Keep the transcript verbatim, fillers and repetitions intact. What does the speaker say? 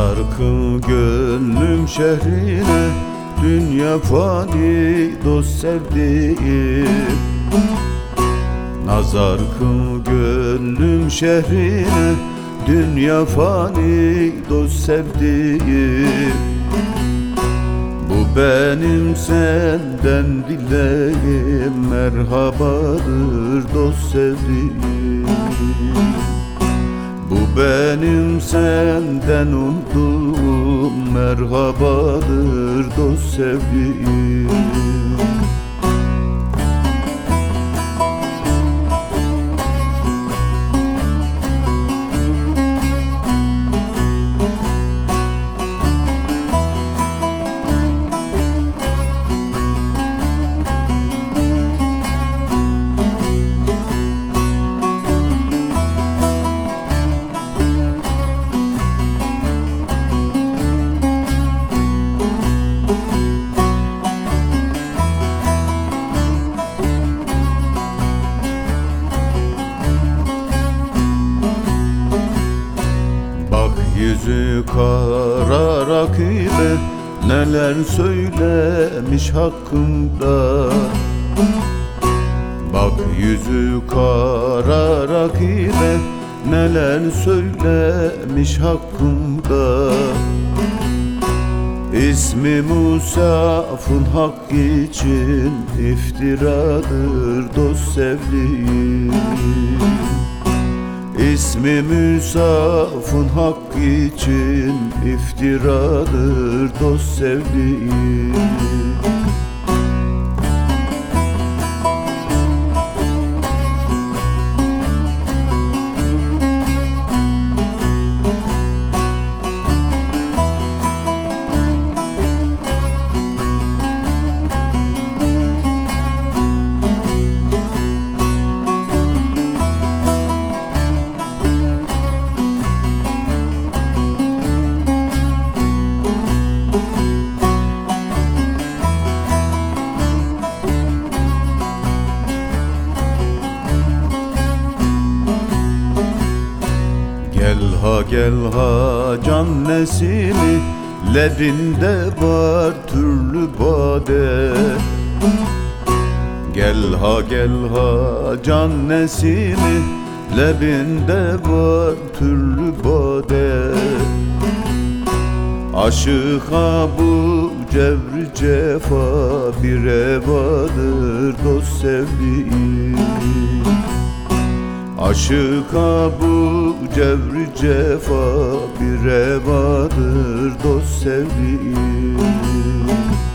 Nazar kıl gönlüm şehrine, dünya fani dost sevdiğim. Nazar kıl gönlüm şehrine, dünya fani dost sevdiğim. Bu benim senden dileğim, merhabadır dost sevdiğim. Bu benim senden umduğum, merhabadır dost sevdiğim. Yüzü kara rakibe neler söylemiş hakkımda. Bak yüzü kara rakibe neler söylemiş hakkımda. İsmi Musaf'ın hak için iftiradır dost sevdiğim. İsmi Musaf'ın hak için iftiradır dost sevdiğim. Gel ha gel ha can nesimi, ledinde var türlü bade. Gel ha gel ha can nesimi, lebinde var türlü bade. Aşıka bu cevri cefa bir evadır dost sevdiğim. Aşıka bu cevri cefa bir evadır dost sevdiğim.